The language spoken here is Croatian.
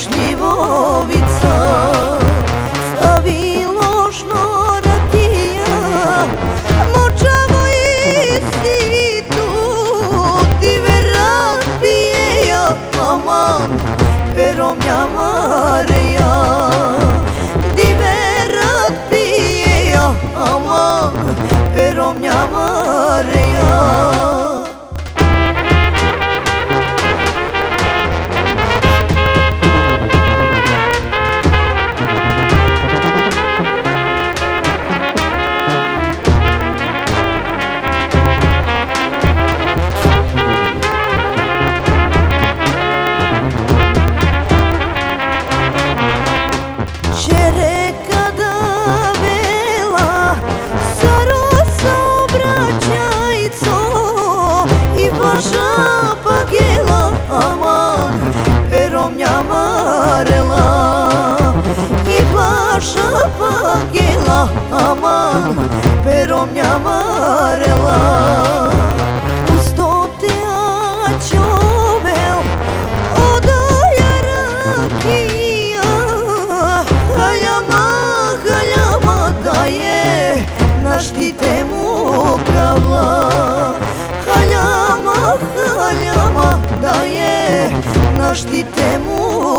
šljivovica, stavi ložno rakija, močavo isti tu, ti verat pije ja, aman, pero mjamare ja, ti verat pije ja, aman, pero mjamare ja. Žaba gela, aman, pero mnjamarela. I žaba gela, aman, pero mnjamarela. Uz to te ačovel, odaja rakija, haljama da je, naštite mu kravla. Haljama da je, naštite mu